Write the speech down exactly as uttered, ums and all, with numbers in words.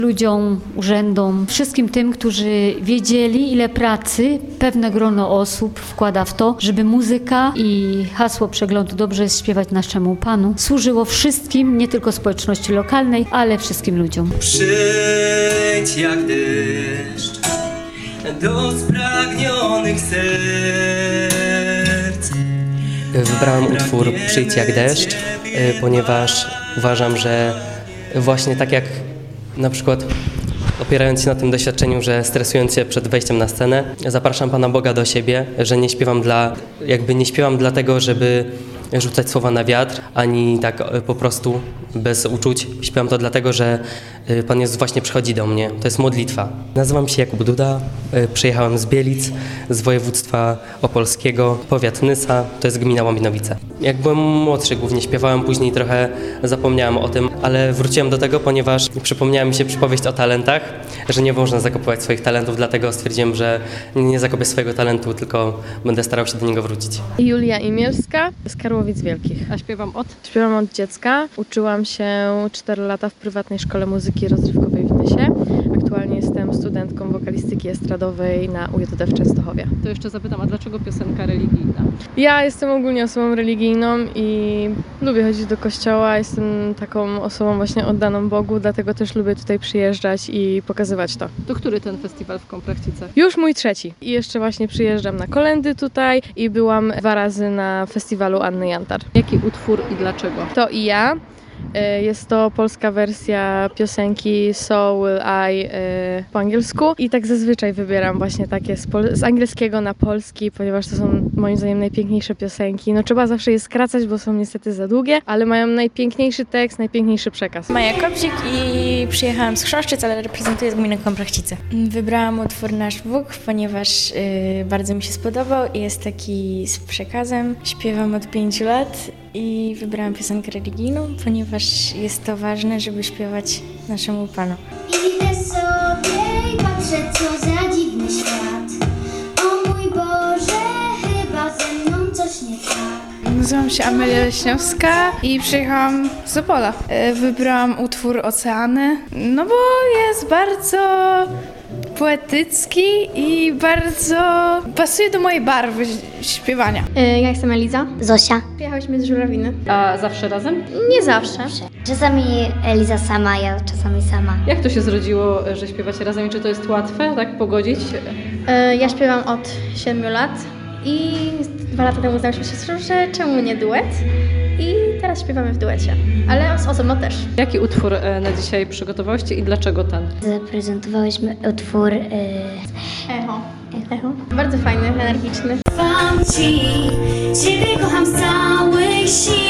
ludziom, urzędom, wszystkim tym, którzy wiedzieli, ile pracy pewne grono osób wkłada w to, żeby muzyka i hasło przeglądu Dobrze jest śpiewać naszemu Panu służyło wszystkim, nie tylko społeczności lokalnej, ale wszystkim ludziom. Przyjdź jak deszcz do spragnionych serc. Wybrałem utwór Przyjdź jak deszcz, ponieważ uważam, że właśnie tak jak na przykład opierając się na tym doświadczeniu, że stresując się przed wejściem na scenę, zapraszam Pana Boga do siebie, że nie śpiewam dla, jakby nie śpiewam dlatego, żeby rzucać słowa na wiatr, ani tak po prostu bez uczuć. Śpiewam to dlatego, że Pan Jezus właśnie przychodzi do mnie. To jest modlitwa. Nazywam się Jakub Duda, przyjechałem z Bielic, z województwa opolskiego, powiat Nysa, to jest gmina Łominowice. Jak byłem młodszy głównie śpiewałem, później trochę zapomniałem o tym, ale wróciłem do tego, ponieważ przypomniała mi się przypowieść o talentach, że nie można zakopywać swoich talentów, dlatego stwierdziłem, że nie zakopię swojego talentu, tylko będę starał się do niego wrócić. Julia Imielska z Karłowic Wielkich. A śpiewam od? Śpiewam od dziecka. Uczyłam się cztery lata w prywatnej szkole muzyki rozrywkowej w Nysie. Aktualnie jestem studentką wokalistyki estradowej na U J D w Częstochowie. To jeszcze zapytam, a dlaczego piosenka religijna? Ja jestem ogólnie osobą religijną i lubię chodzić do kościoła. Jestem taką osobą właśnie oddaną Bogu, dlatego też lubię tutaj przyjeżdżać i pokazywać to. To który ten festiwal w Komprachcice? Już mój trzeci. I jeszcze właśnie przyjeżdżam na kolędy tutaj i byłam dwa razy na festiwalu Anny Jantar. Jaki utwór i dlaczego? To i ja. Jest to polska wersja piosenki So Will I po angielsku i tak zazwyczaj wybieram właśnie takie z, pol- z angielskiego na polski, ponieważ to są moim zdaniem najpiękniejsze piosenki. No trzeba zawsze je skracać, bo są niestety za długie, ale mają najpiękniejszy tekst, najpiękniejszy przekaz. Maja Kopzik i przyjechałam z Chrząszczyc, ale reprezentuję z gminy Komprachcice. Wybrałam utwór Nasz Bóg, ponieważ yy, bardzo mi się spodobał i jest taki z przekazem. Śpiewam od pięciu lat i wybrałam piosenkę religijną, ponieważ jest to ważne, żeby śpiewać naszemu Panu. Idę sobie i patrzę, co za dziwny świat. O mój Boże, chyba ze mną coś nie tak. Nazywam się Amelia Leśniowska i przyjechałam z Opola. Wybrałam utwór Oceany, no bo jest bardzo poetycki i bardzo pasuje do mojej barwy śpiewania. Ja jestem Eliza. Zosia. Przyjechałyśmy z Żurawiny. A zawsze razem? Nie zawsze. Czasami Eliza sama, ja czasami sama. Jak to się zrodziło, że śpiewacie razem i czy to jest łatwe, tak, pogodzić? Ja śpiewam od siedmiu lat i dwa lata temu uznałyśmy się, że czemu nie duet? I teraz śpiewamy w duecie, ale z osobno też. Jaki utwór na dzisiaj przygotowałyście i dlaczego ten? Zaprezentowałyśmy utwór yy... Echo. Echo. Bardzo fajny, energiczny. Ufam Ci, Ciebie kocham z całych sił.